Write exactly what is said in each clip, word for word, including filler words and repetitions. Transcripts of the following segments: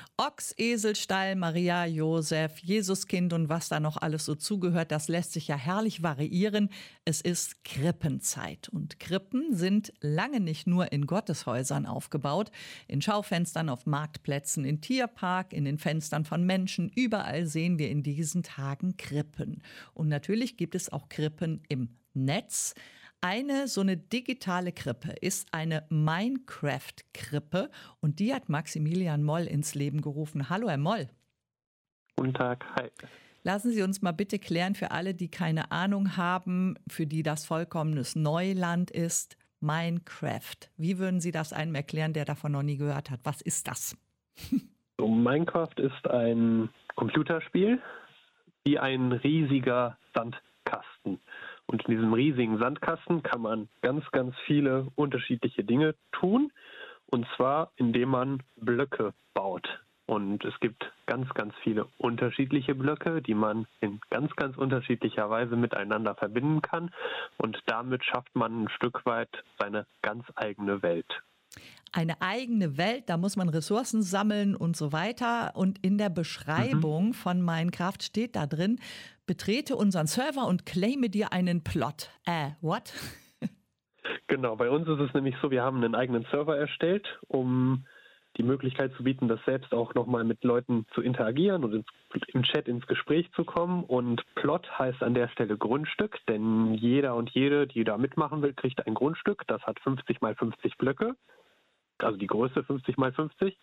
Ochs, Esel, Stall, Maria, Josef, Jesuskind und was da noch alles so zugehört, das lässt sich ja herrlich variieren. Es ist Krippenzeit und Krippen sind lange nicht nur in Gotteshäusern aufgebaut, in Schaufenstern auf Marktplätzen, in Tierpark, in den Fenstern von Menschen. Überall sehen wir in diesen Tagen Krippen. Und natürlich gibt es auch Krippen im Netz. Eine so eine digitale Krippe ist eine Minecraft-Krippe und die hat Maximilian Moll ins Leben gerufen. Hallo, Herr Moll. Guten Tag, hi. Lassen Sie uns mal bitte klären für alle, die keine Ahnung haben, für die das vollkommenes Neuland ist, Minecraft. Wie würden Sie das einem erklären, der davon noch nie gehört hat? Was ist das? So, Minecraft ist ein Computerspiel wie ein riesiger Sandkasten. Und in diesem riesigen Sandkasten kann man ganz, ganz viele unterschiedliche Dinge tun. Und zwar, indem man Blöcke baut. Und es gibt ganz, ganz viele unterschiedliche Blöcke, die man in ganz, ganz unterschiedlicher Weise miteinander verbinden kann. Und damit schafft man ein Stück weit seine ganz eigene Welt. Eine eigene Welt, da muss man Ressourcen sammeln und so weiter. Und in der Beschreibung mhm. von Minecraft steht da drin, betrete unseren Server und claime dir einen Plot. Äh, what? Genau, bei uns ist es nämlich so, wir haben einen eigenen Server erstellt, um die Möglichkeit zu bieten, das selbst auch nochmal mit Leuten zu interagieren und ins, im Chat ins Gespräch zu kommen. Und Plot heißt an der Stelle Grundstück, denn jeder und jede, die da mitmachen will, kriegt ein Grundstück. Das hat fünfzig mal fünfzig Blöcke. Also die Größe fünfzig mal fünfzig.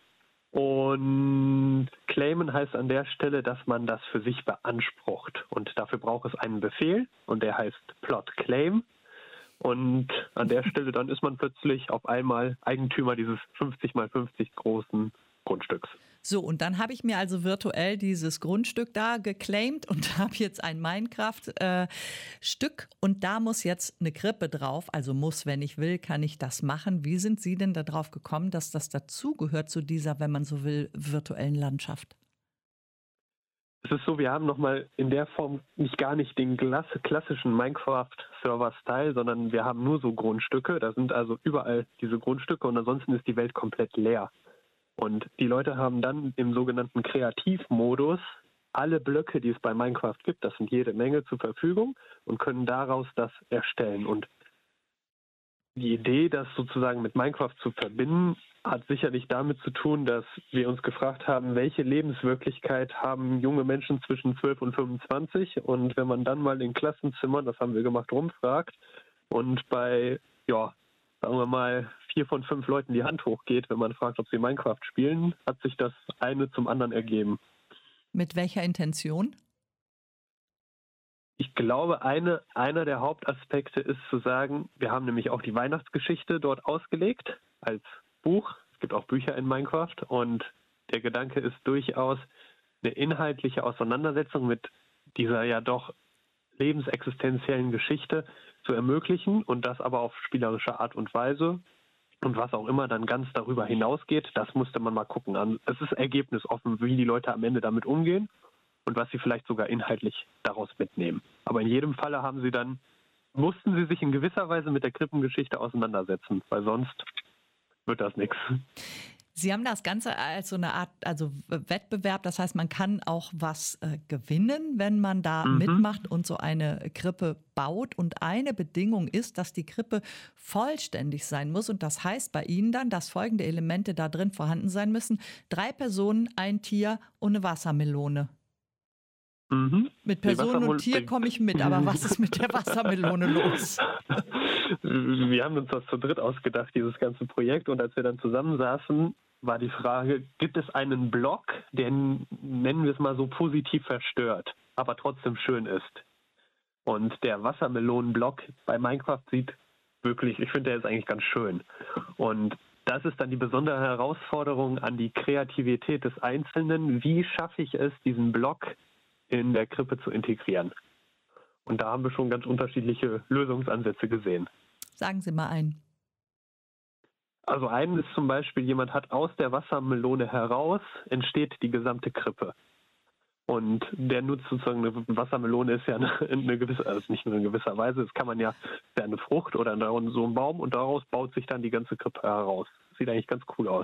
Und claimen heißt an der Stelle, dass man das für sich beansprucht. Und dafür braucht es einen Befehl und der heißt plot claim. Und an der Stelle dann ist man plötzlich auf einmal Eigentümer dieses fünfzig mal fünfzig großen Grundstücks. So, und dann habe ich mir also virtuell dieses Grundstück da geclaimt und habe jetzt ein Minecraft-Stück äh, und da muss jetzt eine Krippe drauf, also muss, wenn ich will, kann ich das machen. Wie sind Sie denn darauf gekommen, dass das dazugehört zu dieser, wenn man so will, virtuellen Landschaft? Es ist so, wir haben nochmal in der Form nicht gar nicht den klassischen Minecraft-Server-Style, sondern wir haben nur so Grundstücke. Da sind also überall diese Grundstücke und ansonsten ist die Welt komplett leer. Und die Leute haben dann im sogenannten Kreativmodus alle Blöcke, die es bei Minecraft gibt, das sind jede Menge, zur Verfügung und können daraus das erstellen. Und die Idee, das sozusagen mit Minecraft zu verbinden, hat sicherlich damit zu tun, dass wir uns gefragt haben, welche Lebenswirklichkeit haben junge Menschen zwischen zwölf und fünfundzwanzig? Und wenn man dann mal in Klassenzimmern, das haben wir gemacht, rumfragt und bei, ja, sagen wir mal, vier von fünf Leuten die Hand hochgeht, wenn man fragt, ob sie Minecraft spielen, hat sich das eine zum anderen ergeben. Mit welcher Intention? Ich glaube, eine, einer der Hauptaspekte ist zu sagen, wir haben nämlich auch die Weihnachtsgeschichte dort ausgelegt als Buch. Es gibt auch Bücher in Minecraft und der Gedanke ist durchaus eine inhaltliche Auseinandersetzung mit dieser ja doch lebensexistenziellen Geschichte zu ermöglichen und das aber auf spielerische Art und Weise. Und was auch immer dann ganz darüber hinausgeht, das musste man mal gucken. Es ist ergebnisoffen, wie die Leute am Ende damit umgehen und was sie vielleicht sogar inhaltlich daraus mitnehmen. Aber in jedem Falle haben sie dann, mussten sie sich in gewisser Weise mit der Krippengeschichte auseinandersetzen, weil sonst wird das nichts. Sie haben das Ganze als so eine Art, also Wettbewerb, das heißt, man kann auch was äh, gewinnen, wenn man da mhm. mitmacht und so eine Krippe baut. Und eine Bedingung ist, dass die Krippe vollständig sein muss. Und das heißt bei Ihnen dann, dass folgende Elemente da drin vorhanden sein müssen. Drei Personen, ein Tier und eine Wassermelone. Mhm. Mit Person und Tier komme ich mit, aber was ist mit der Wassermelone los? Wir haben uns das zu dritt ausgedacht, dieses ganze Projekt. Und als wir dann zusammensaßen, war die Frage, gibt es einen Block, der, nennen wir es mal so, positiv verstört, aber trotzdem schön ist? Und der Wassermelonenblock bei Minecraft sieht wirklich, ich finde, der ist eigentlich ganz schön. Und das ist dann die besondere Herausforderung an die Kreativität des Einzelnen. Wie schaffe ich es, diesen Block in der Krippe zu integrieren? Und da haben wir schon ganz unterschiedliche Lösungsansätze gesehen. Sagen Sie mal einen. Also einen ist zum Beispiel, jemand hat aus der Wassermelone heraus, entsteht die gesamte Krippe. Und der nutzt sozusagen, eine Wassermelone ist ja eine, eine gewisse, also nicht nur in gewisser Weise, das kann man ja, ist ja eine Frucht oder so ein Baum und daraus baut sich dann die ganze Krippe heraus. Sieht eigentlich ganz cool aus.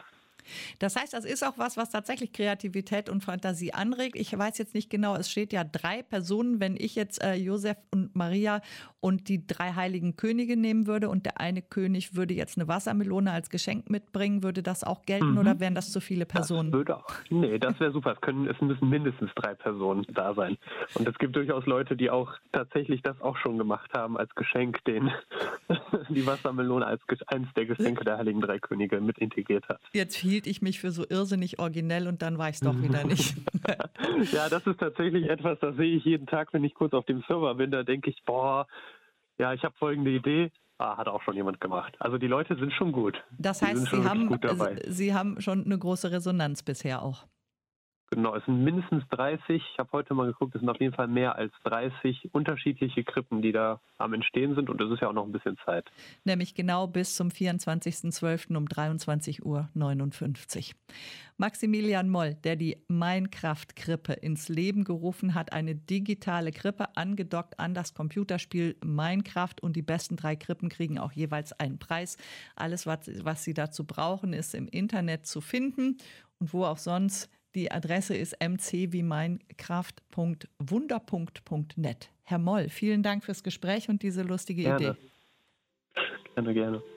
Das heißt, das ist auch was, was tatsächlich Kreativität und Fantasie anregt. Ich weiß jetzt nicht genau, es steht ja drei Personen. Wenn ich jetzt äh, Josef und Maria und die drei heiligen Könige nehmen würde und der eine König würde jetzt eine Wassermelone als Geschenk mitbringen, würde das auch gelten Mhm. oder wären das zu viele Personen? Das würde auch. Nee, das wäre super. Es, können, es müssen mindestens drei Personen da sein. Und es gibt durchaus Leute, die auch tatsächlich das auch schon gemacht haben, als Geschenk den die Wassermelone als Ge- eins der Geschenke der heiligen drei Könige mit integriert hat. Jetzt hielt ich mich für so irrsinnig originell und dann war ich es doch wieder nicht. Ja, das ist tatsächlich etwas, das sehe ich jeden Tag, wenn ich kurz auf dem Server bin. Da denke ich, boah, ja, ich habe folgende Idee. Ah, hat auch schon jemand gemacht. Also die Leute sind schon gut. Das Die heißt, sind Sie schon wirklich haben, gut dabei. Sie haben schon eine große Resonanz bisher auch. Genau, es sind mindestens dreißig. Ich habe heute mal geguckt, es sind auf jeden Fall mehr als dreißig unterschiedliche Krippen, die da am Entstehen sind. Und es ist ja auch noch ein bisschen Zeit. Nämlich genau bis zum vierundzwanzigsten zwölften um dreiundzwanzig Uhr neunundfünfzig. Maximilian Moll, der die Minecraft-Krippe ins Leben gerufen hat, eine digitale Krippe angedockt an das Computerspiel Minecraft, und die besten drei Krippen kriegen auch jeweils einen Preis. Alles, was, was Sie dazu brauchen, ist im Internet zu finden und wo auch sonst. Die Adresse ist m c wie minecraft punkt wunderpunkt punkt net. Herr Moll, vielen Dank fürs Gespräch und diese lustige Gerne. Idee. Gerne, gerne.